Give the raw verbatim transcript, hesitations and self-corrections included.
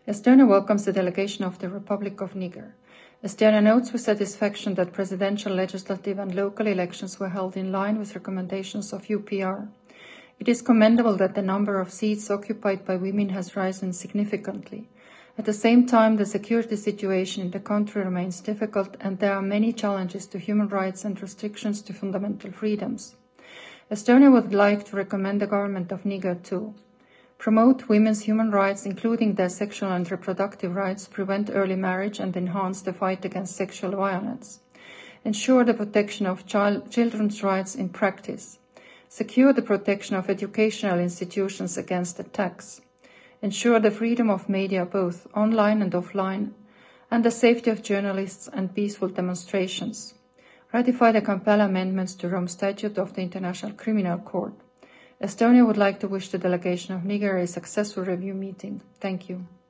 Estonia welcomes the delegation of the Republic of Niger. Estonia notes with satisfaction that presidential, legislative and local elections were held in line with recommendations of U P R. It is commendable that the number of seats occupied by women has risen significantly. At the same time, the security situation in the country remains difficult and there are many challenges to human rights and restrictions to fundamental freedoms. Estonia would like to recommend the government of Niger to promote women's human rights, including their sexual and reproductive rights, prevent early marriage and enhance the fight against sexual violence. Ensure the protection of child, children's rights in practice. Secure the protection of educational institutions against attacks. Ensure the freedom of media, both online and offline, and the safety of journalists and peaceful demonstrations. Ratify the Kampala amendments to Rome Statute of the International Criminal Court. Estonia would like to wish the delegation of Niger a successful review meeting. Thank you.